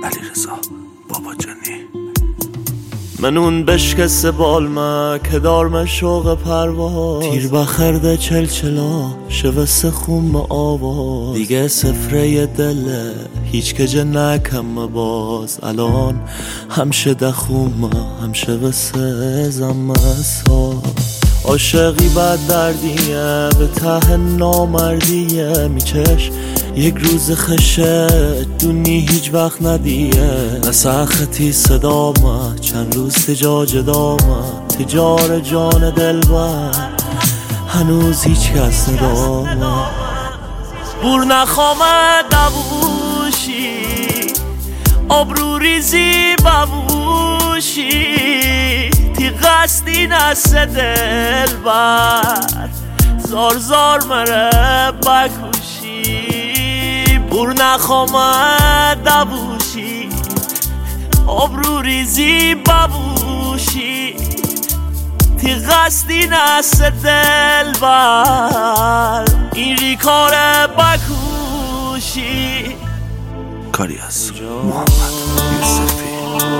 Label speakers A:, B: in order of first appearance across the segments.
A: علیرضا باباجانی.
B: من اون بشکست بالمه که دارم شوق پرواز، تیر بخرده چلچلا شوست خوم آواز، دیگه سفره دله هیچ کجه نکم باز، الان همشه دخومه همشه وسه زمسا. عاشقی بد دردیه به ته نامردیه، میچش یک روز خشه دونی هیچ وقت ندیه، نسختی صدامه چند روز تجاج دامه، تجار جان دلبر هنوز هیچ کس ندامه. بور نخوامه دووشی آبرو ریزی بووشی، تی قصدی نسه دلبر زار زار مره بکوشی. بور نخوامه دووشی آبرو ریزی بووشی، تی قصدی نسه دلبر این ریکار بکوشی.
A: کاری از محمد یوسفی.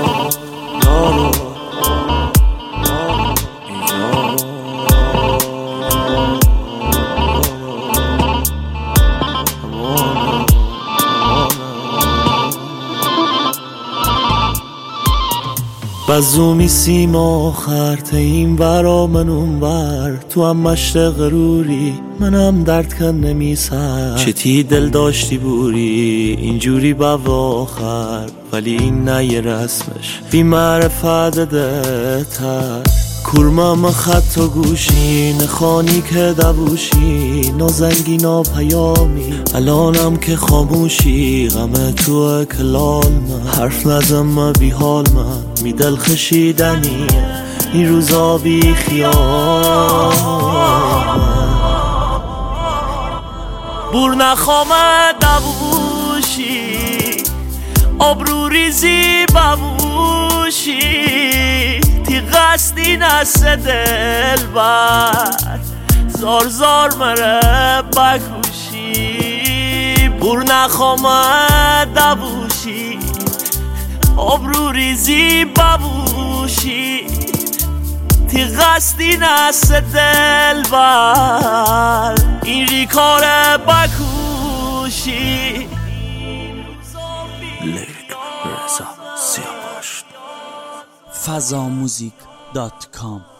B: بزومی سیم آخر تیم برا من اون بر، تو هم مشت غروری منم درد کن نمیسر، چتی دل داشتی بوری اینجوری با آخر، ولی این نه یه رسمش بی معرفت دهتر. کورمم خط و گوشی نخانی که دبوشی، نازنگی ناپیامی الانم که خاموشی، غم تو کلال من حرف نزم بی حال من می دل خشیدنی این روزا بی خیال. بور نخوامه دووشی آبرو ریزی بووشی، تی قصدی نسه دلبر زار زار مره بکوشی. بور نخوامه دووشی آبرو ریزی بووشی، تی قصدی نسه دلبر این ریکار بکوشی.
A: لیک رضا سیاوش.
C: fazamuzik.com